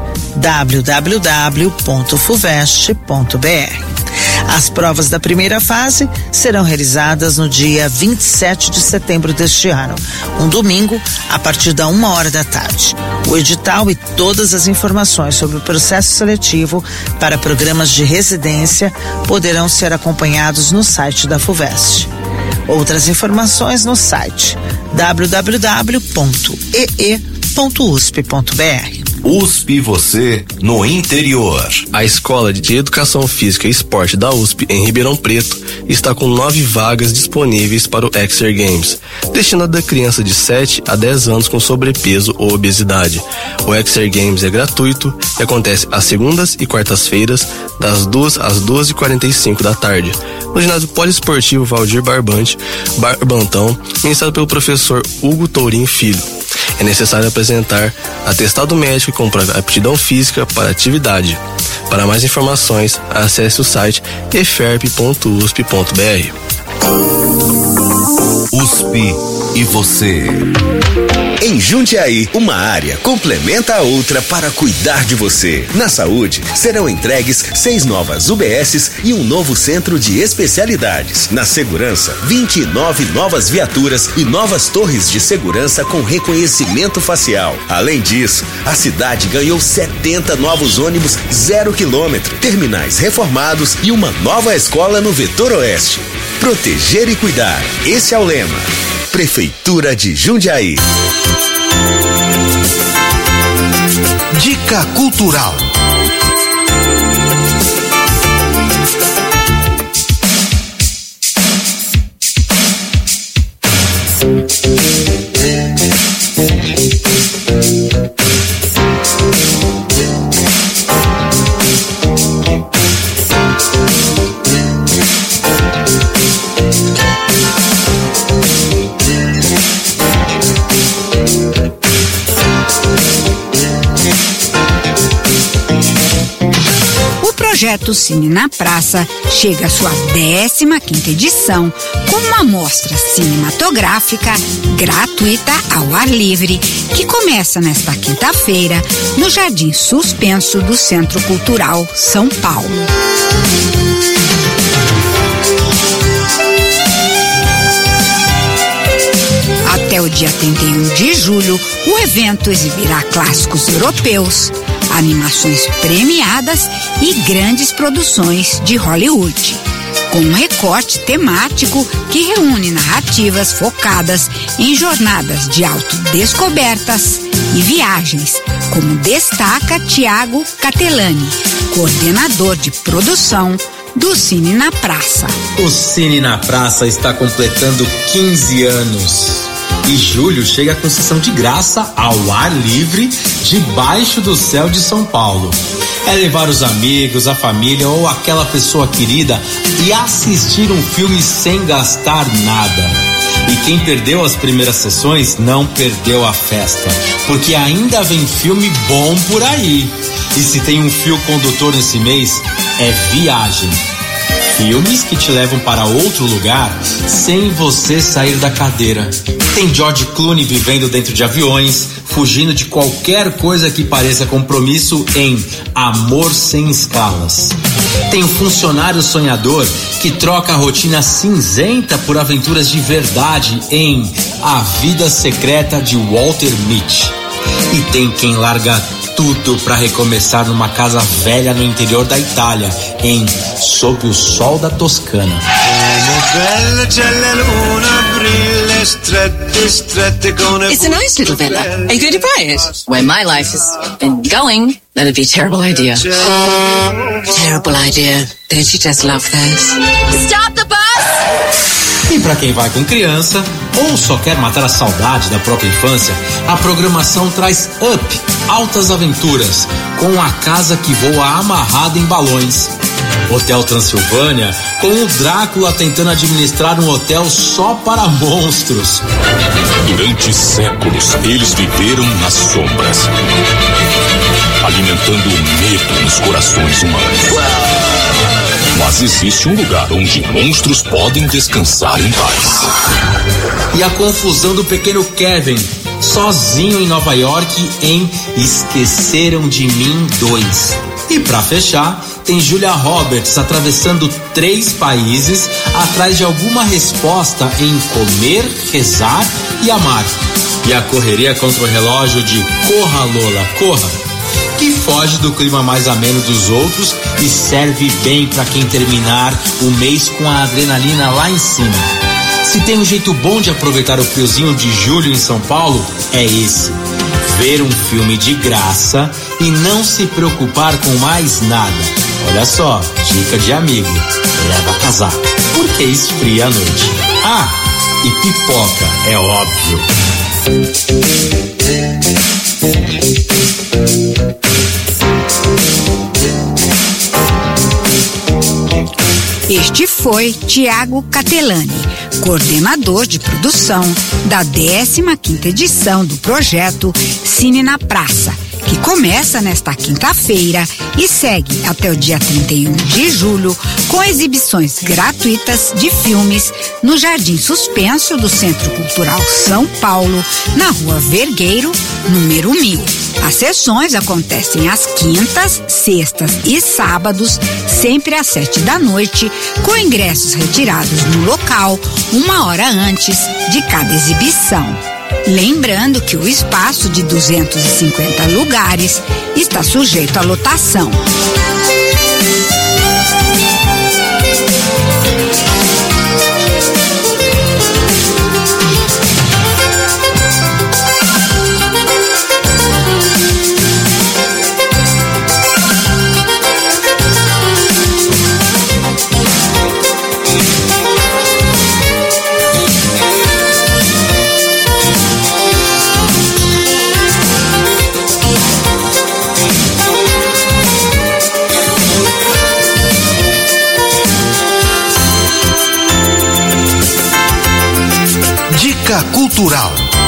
www.fuvest.br. As provas da primeira fase serão realizadas no dia 27 de setembro deste ano, um domingo, a partir da 1h da tarde. O edital e todas as informações sobre o processo seletivo para programas de residência poderão ser acompanhados no site da FUVEST. Outras informações no site www.ee.usp.br.
USP e você no interior.
A Escola de Educação Física e Esporte da USP em Ribeirão Preto está com 9 vagas disponíveis para o Exer Games, destinado a criança de 7 a 10 anos com sobrepeso ou obesidade. O Exer Games é gratuito e acontece às segundas e quartas-feiras, das 2 às 12h45 da tarde, no ginásio poliesportivo Valdir Barbantão, ministrado pelo professor Hugo Tourinho Filho. É necessário apresentar atestado médico e comprovar aptidão física para a atividade. Para mais informações, acesse o site eferp.usp.br.
USP e você. Em Jundiaí, uma área complementa a outra para cuidar de você. Na saúde, serão entregues 6 novas UBSs e um novo centro de especialidades. Na segurança, 29 novas viaturas e novas torres de segurança com reconhecimento facial. Além disso, a cidade ganhou 70 novos ônibus 0 km, terminais reformados e uma nova escola no Vetor Oeste. Proteger e cuidar, esse é o lema. Prefeitura de Jundiaí.
Dica cultural.
O projeto Cine na Praça chega à sua 15ª edição com uma mostra cinematográfica gratuita ao ar livre que começa nesta quinta-feira no Jardim Suspenso do Centro Cultural São Paulo. Até o dia 31 de julho, o evento exibirá clássicos europeus, animações premiadas e grandes produções de Hollywood, com um recorte temático que reúne narrativas focadas em jornadas de autodescobertas e viagens, como destaca Tiago Catelani, coordenador de produção do Cine na Praça.
O Cine na Praça está completando 15 anos. E julho chega com sessão de graça ao ar livre debaixo do céu de São Paulo. É levar os amigos, a família ou aquela pessoa querida e assistir um filme sem gastar nada. E quem perdeu as primeiras sessões não perdeu a festa, porque ainda vem filme bom por aí. E se tem um fio condutor nesse mês, é Viagem. Filmes que te levam para outro lugar sem você sair da cadeira. Tem George Clooney vivendo dentro de aviões, fugindo de qualquer coisa que pareça compromisso em Amor Sem Escalas. Tem o funcionário sonhador que troca a rotina cinzenta por aventuras de verdade em A Vida Secreta de Walter Mitty. E tem quem larga tudo para recomeçar numa casa velha no interior da Itália, em Sob o Sol da Toscana.
It's a nice little villa. Are you going to buy it? Where my life has been going, that'd be a terrible idea. Terrible idea. Don't you just love those? Stop the bus!
E para quem vai com criança ou só quer matar a saudade da própria infância, a programação traz Up, Altas Aventuras, com a casa que voa amarrada em balões. Hotel Transilvânia, com o Drácula tentando administrar um hotel só para monstros.
Durante séculos, eles viveram nas sombras, alimentando o medo nos corações humanos. Mas existe um lugar onde monstros podem descansar em paz.
E a confusão do pequeno Kevin, sozinho em Nova York, em Esqueceram de Mim 2. E pra fechar, tem Julia Roberts atravessando 3 países atrás de alguma resposta em comer, rezar e amar. E a correria contra o relógio de Corra, Lola, corra, que foge do clima mais ameno dos outros e serve bem para quem terminar o mês com a adrenalina lá em cima. Se tem um jeito bom de aproveitar o friozinho de julho em São Paulo, é esse: ver um filme de graça e não se preocupar com mais nada. Olha só, dica de amigo: leva casaco, porque esfria à noite. Ah, e pipoca, é óbvio.
Este foi Tiago Catelani, coordenador de produção da 15ª edição do projeto Cine na Praça, que começa nesta quinta-feira e segue até o dia 31 de julho com exibições gratuitas de filmes no Jardim Suspenso do Centro Cultural São Paulo, na Rua Vergueiro, número 1000. As sessões acontecem às quintas, sextas e sábados, sempre às 7 da noite, com ingressos retirados no local 1 hora antes de cada exibição. Lembrando que o espaço de 250 lugares está sujeito à lotação.
Dica cultural.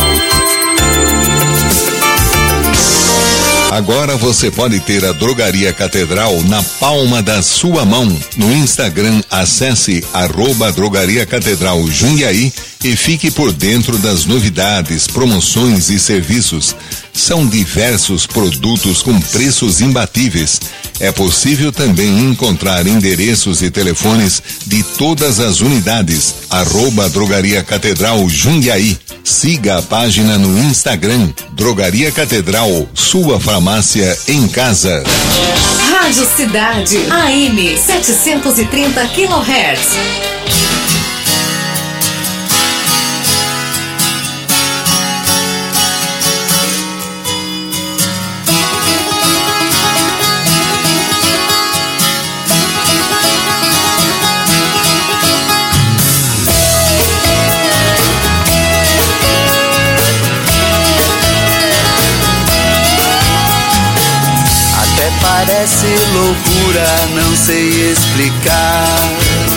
Agora você pode ter a Drogaria Catedral na palma da sua mão. No Instagram, acesse @Drogaria Catedral Jundiaí e fique por dentro das novidades, promoções e serviços. São diversos produtos com preços imbatíveis. É possível também encontrar endereços e telefones de todas as unidades. @Drogaria Catedral Jundiaí. Siga a página no Instagram, Drogaria Catedral, sua farmácia em casa.
Rádio Cidade, AM 730 kHz.
Parece loucura, não sei explicar.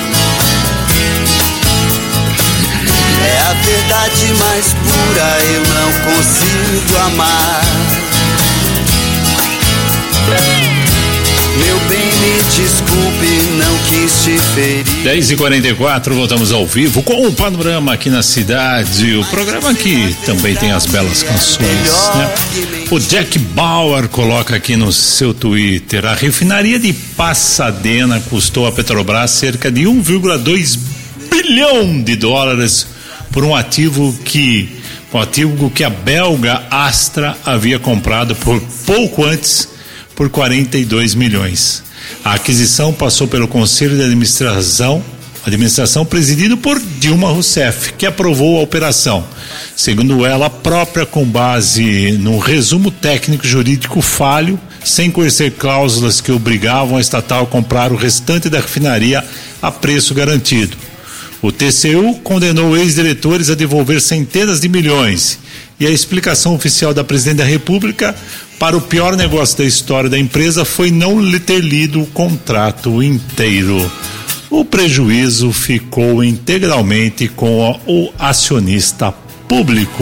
É a verdade mais pura, eu não consigo amar. Meu bem, me desculpe, não quis te ferir.
10h44, voltamos ao vivo com o Panorama aqui na cidade. O programa que também tem as belas canções, né? O Jack Bauer coloca aqui no seu Twitter: a refinaria de Pasadena custou à Petrobras cerca de 1,2 bilhão de dólares por um ativo que a belga Astra havia comprado por pouco antes por 42 milhões. A aquisição passou pelo Conselho de Administração presidido por Dilma Rousseff, que aprovou a operação, segundo ela própria, com base no resumo técnico jurídico falho, sem conhecer cláusulas que obrigavam a estatal a comprar o restante da refinaria a preço garantido. O TCU condenou ex-diretores a devolver centenas de milhões, e a explicação oficial da Presidente da República para o pior negócio da história da empresa foi não ter lido o contrato inteiro. O prejuízo ficou integralmente com o acionista público.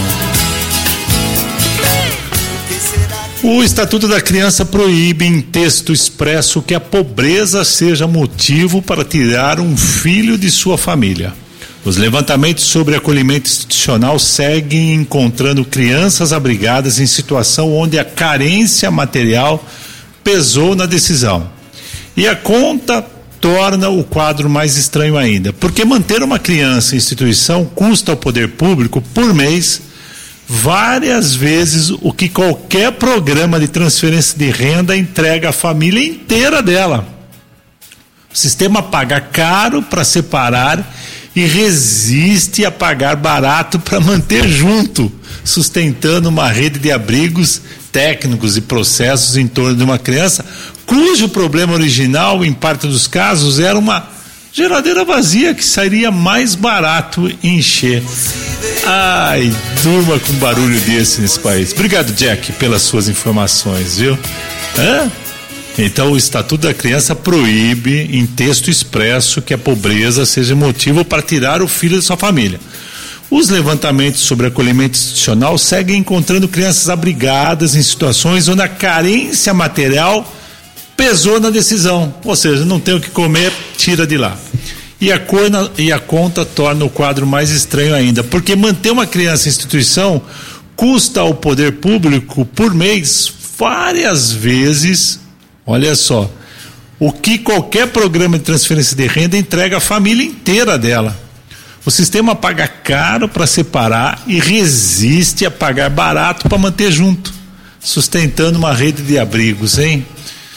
O Estatuto da Criança proíbe em texto expresso que a pobreza seja motivo para tirar um filho de sua família. Os levantamentos sobre acolhimento institucional seguem encontrando crianças abrigadas em situação onde a carência material pesou na decisão. E a conta torna o quadro mais estranho ainda, porque manter uma criança em instituição custa ao poder público, por mês, várias vezes o que qualquer programa de transferência de renda entrega à família inteira dela. O sistema paga caro para separar e resiste a pagar barato para manter junto, sustentando uma rede de abrigos técnicos e processos em torno de uma criança cujo problema original, em parte dos casos, era uma geladeira vazia que sairia mais barato encher. Ai, durma com barulho desse nesse país. Obrigado, Jack, pelas suas informações, viu? Então, o Estatuto da Criança proíbe em texto expresso que a pobreza seja motivo para tirar o filho de sua família. Os levantamentos sobre acolhimento institucional seguem encontrando crianças abrigadas em situações onde a carência material pesou na decisão, ou seja, não tem o que comer, tira de lá. E a conta torna o quadro mais estranho ainda, porque manter uma criança em instituição custa ao poder público por mês várias vezes, olha só, o que qualquer programa de transferência de renda entrega à família inteira dela. O sistema paga caro para separar e resiste a pagar barato para manter junto, sustentando uma rede de abrigos, hein?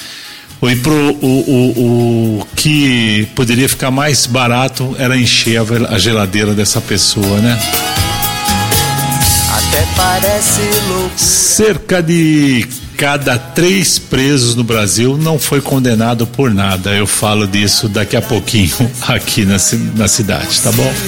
O que poderia ficar mais barato era encher a geladeira dessa pessoa, né?
Até parece louco.
Cerca de cada 3 presos no Brasil não foi condenado por nada. Eu falo disso daqui a pouquinho aqui na cidade, tá bom?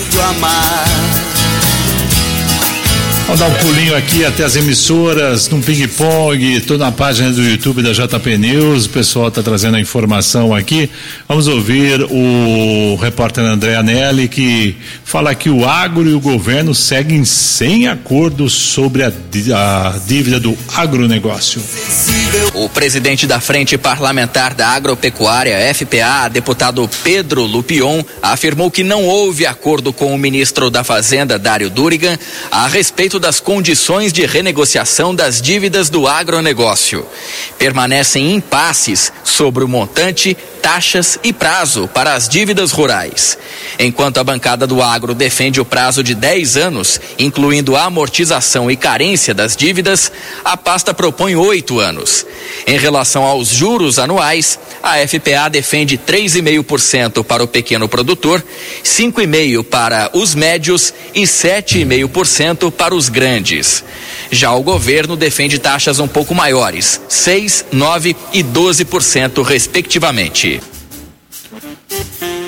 Vamos dar um pulinho aqui até as emissoras, num ping-pong. Estou na página do YouTube da JP News, o pessoal está trazendo a informação aqui. Vamos ouvir o repórter André Anelli, que fala que o agro e o governo seguem sem acordo sobre a dívida do agronegócio.
O presidente da Frente Parlamentar da Agropecuária, FPA, deputado Pedro Lupion, afirmou que não houve acordo com o ministro da Fazenda, Dário Durigan, a respeito das condições de renegociação das dívidas do agronegócio. Permanecem impasses sobre o montante, taxas e prazo para as dívidas rurais. Enquanto a bancada do agro defende o prazo de 10 anos, incluindo a amortização e carência das dívidas, a pasta propõe 8 anos. Em relação aos juros anuais, a FPA defende 3,5% para o pequeno produtor, 5,5% para os médios e 7,5% para os grandes. Já o governo defende taxas um pouco maiores, 6%, 9% e 12% respectivamente.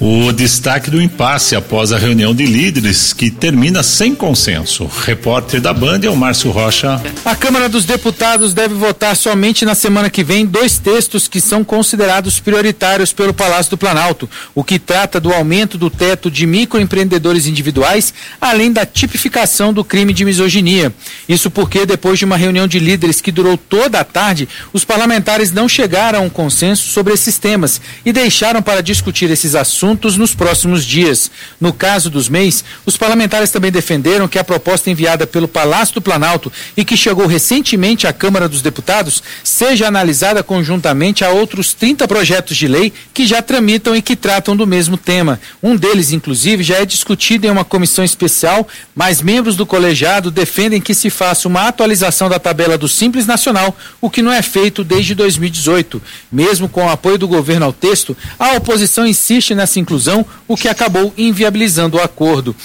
O destaque do impasse após a reunião de líderes que termina sem consenso. Repórter da Band é o Márcio Rocha.
A Câmara dos Deputados deve votar somente na semana que vem 2 textos que são considerados prioritários pelo Palácio do Planalto, o que trata do aumento do teto de microempreendedores individuais, além da tipificação do crime de misoginia. Isso porque, depois de uma reunião de líderes que durou toda a tarde, os parlamentares não chegaram a um consenso sobre esses temas e deixaram para discutir esses assuntos nos próximos dias. No caso dos MEIs, os parlamentares também defenderam que a proposta enviada pelo Palácio do Planalto e que chegou recentemente à Câmara dos Deputados seja analisada conjuntamente a outros 30 projetos de lei que já tramitam e que tratam do mesmo tema. Um deles, inclusive, já é discutido em uma comissão especial, mas membros do colegiado defendem que se faça uma atualização da tabela do Simples Nacional, o que não é feito desde 2018. Mesmo com o apoio do governo ao texto, a oposição insiste nessa inclusão, o que acabou inviabilizando o acordo.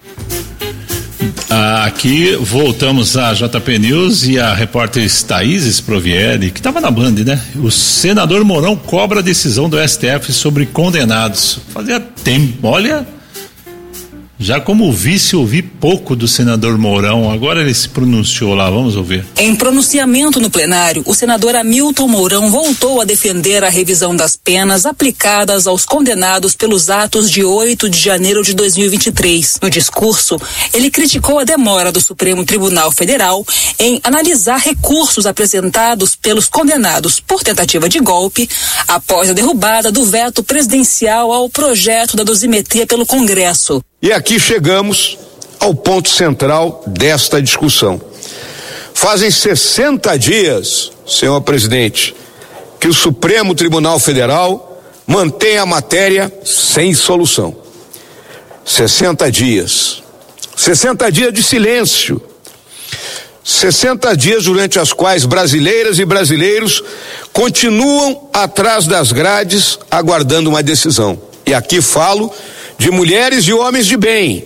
Aqui voltamos à JP News e a repórter Thaís Provieri, que estava na Band, né? O senador Mourão cobra a decisão do STF sobre condenados. Fazia tempo, olha, já como vice ouvi pouco do senador Mourão, agora ele se pronunciou lá, vamos ouvir.
Em pronunciamento no plenário, o senador Hamilton Mourão voltou a defender a revisão das penas aplicadas aos condenados pelos atos de 8 de janeiro de 2023. No discurso, ele criticou a demora do Supremo Tribunal Federal em analisar recursos apresentados pelos condenados por tentativa de golpe após a derrubada do veto presidencial ao projeto da dosimetria pelo Congresso.
E aqui chegamos ao ponto central desta discussão. Fazem 60 dias, senhor presidente, que o Supremo Tribunal Federal mantém a matéria sem solução. 60 dias. 60 dias de silêncio. 60 dias durante as quais brasileiras e brasileiros continuam atrás das grades aguardando uma decisão. E aqui falo de mulheres e homens de bem.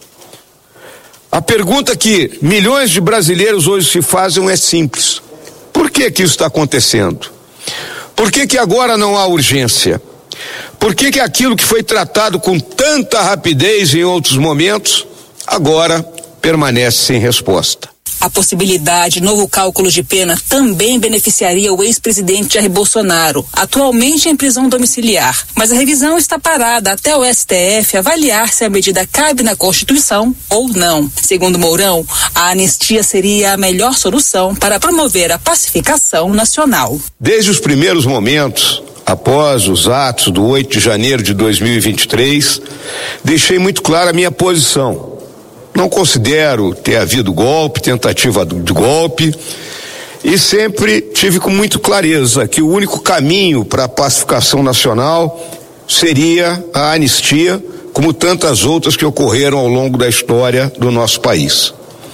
A pergunta que milhões de brasileiros hoje se fazem é simples: por que isso está acontecendo? Por que agora não há urgência? Por que aquilo que foi tratado com tanta rapidez em outros momentos agora permanece sem resposta?
A possibilidade de novo cálculo de pena também beneficiaria o ex-presidente Jair Bolsonaro, atualmente em prisão domiciliar. Mas a revisão está parada até o STF avaliar se a medida cabe na Constituição ou não. Segundo Mourão, a anistia seria a melhor solução para promover a pacificação nacional.
Desde os primeiros momentos, após os atos do 8 de janeiro de 2023, deixei muito clara a minha posição. Não considero ter havido golpe, tentativa de golpe, e sempre tive com muito clareza que o único caminho para a pacificação nacional seria a anistia, como tantas outras que ocorreram ao longo da história do nosso país.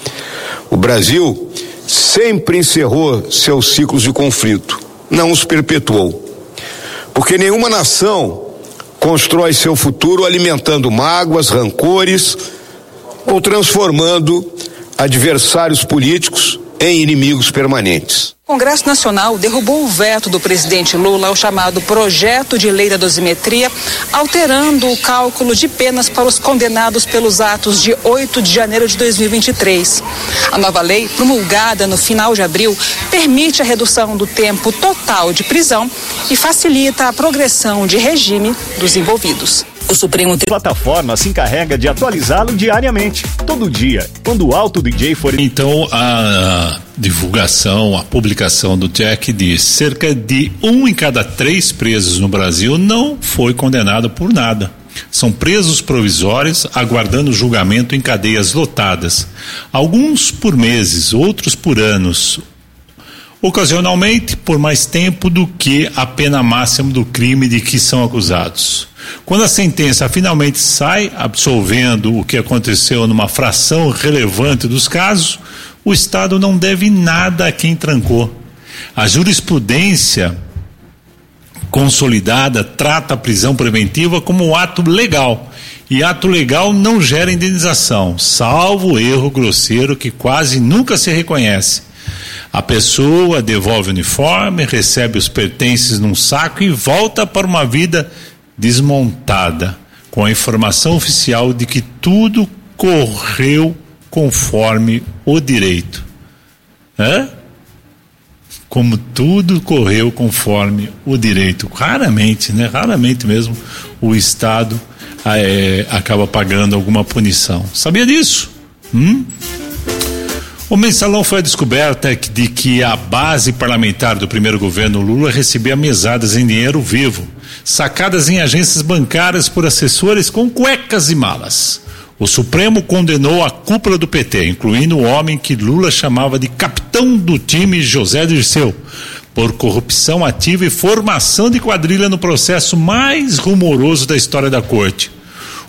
O Brasil sempre encerrou seus ciclos de conflito, não os perpetuou, porque nenhuma nação constrói seu futuro alimentando mágoas, rancores, ou transformando adversários políticos em inimigos permanentes.
O Congresso Nacional derrubou o veto do presidente Lula ao chamado Projeto de Lei da Dosimetria, alterando o cálculo de penas para os condenados pelos atos de 8 de janeiro de 2023. A nova lei, promulgada no final de abril, permite a redução do tempo total de prisão e facilita a progressão de regime dos envolvidos. O Supremo
plataforma se encarrega de atualizá-lo diariamente, todo dia, quando o Alto DJ for...
Então a divulgação, a publicação do Jack diz: cerca de 1 em cada 3 presos no Brasil não foi condenado por nada. São presos provisórios aguardando julgamento em cadeias lotadas. Alguns por meses, outros por anos. Ocasionalmente por mais tempo do que a pena máxima do crime de que são acusados. Quando a sentença finalmente sai, absolvendo o que aconteceu numa fração relevante dos casos, o Estado não deve nada a quem trancou. A jurisprudência consolidada trata a prisão preventiva como um ato legal, e ato legal não gera indenização, salvo o erro grosseiro que quase nunca se reconhece. A pessoa devolve o uniforme, recebe os pertences num saco e volta para uma vida desmontada. com a informação oficial de que tudo correu conforme o direito. Como tudo correu conforme o direito. Raramente, né? Raramente mesmo o Estado acaba pagando alguma punição. Sabia disso? O mensalão foi a descoberta de que a base parlamentar do primeiro governo Lula recebia mesadas em dinheiro vivo, sacadas em agências bancárias por assessores com cuecas e malas. O Supremo condenou a cúpula do PT, incluindo o homem que Lula chamava de capitão do time, José Dirceu, por corrupção ativa e formação de quadrilha no processo mais rumoroso da história da corte.